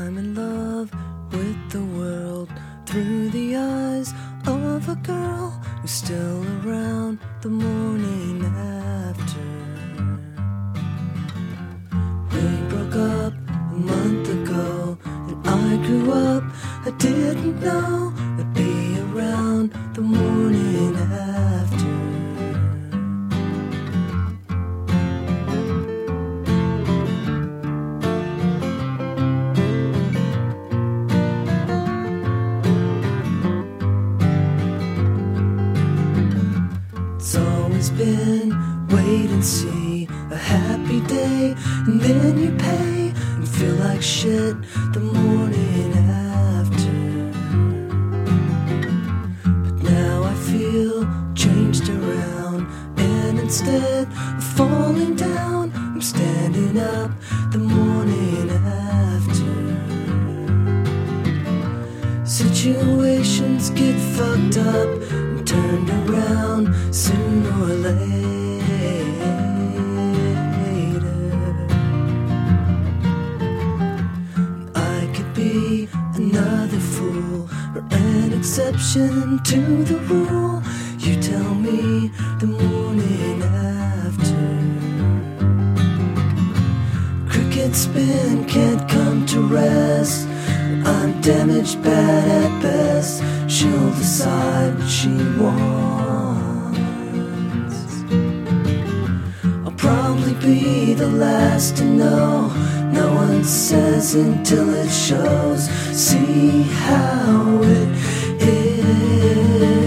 I'm in love with the world through the eyes of a girl who's still around the morning after. We broke up a month ago and I grew up. I didn't know I'd be around the morning after. It's always been wait and see, a happy day, and then you pay and feel like shit the morning after. But now I feel changed around, and instead of falling down, I'm standing up the morning after. Situations get fucked up and turned around sooner or later. I could be another fool or an exception to the rule. You tell me the morning after. Cricket spin can't come to rest. I'm damaged, bad at best. She'll decide what she wants. I'll probably be the last to know. No one says until it shows. See how it is.